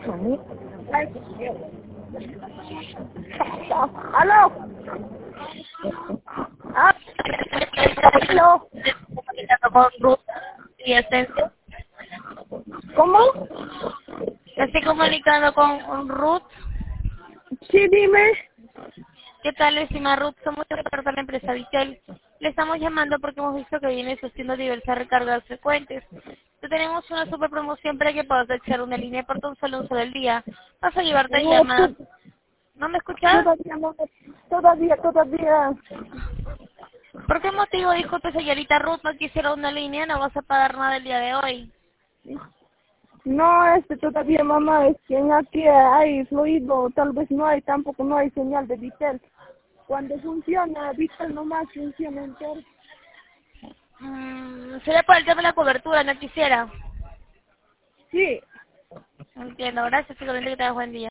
¿Aló? Ah, ¿aló? Con Ruth y Esencia. ¿Cómo? Me estoy comunicando con Ruth. Sí, dime. ¿Qué tal, estimada Ruth? Somos de parte de la empresa Vitel. Le estamos llamando porque hemos visto que viene haciendo diversas recargas frecuentes. Te tenemos una super promoción para que puedas echar una línea por tan solo un solo al día. Vas a llevarte No, llamadas. ¿No me escuchas? todavía no, todavía. ¿Por qué motivo, disculpe, señorita Ruth, no quisiera una línea? No vas a pagar nada el día de hoy. No, todavía, mamá, es que aquí hay fluido, tal vez tampoco no hay señal de Vitel. Cuando funciona, Vitel nomás funciona entero. Sería por el tema de la cobertura, no quisiera. Sí. Entiendo, gracias, seguramente que te buen día.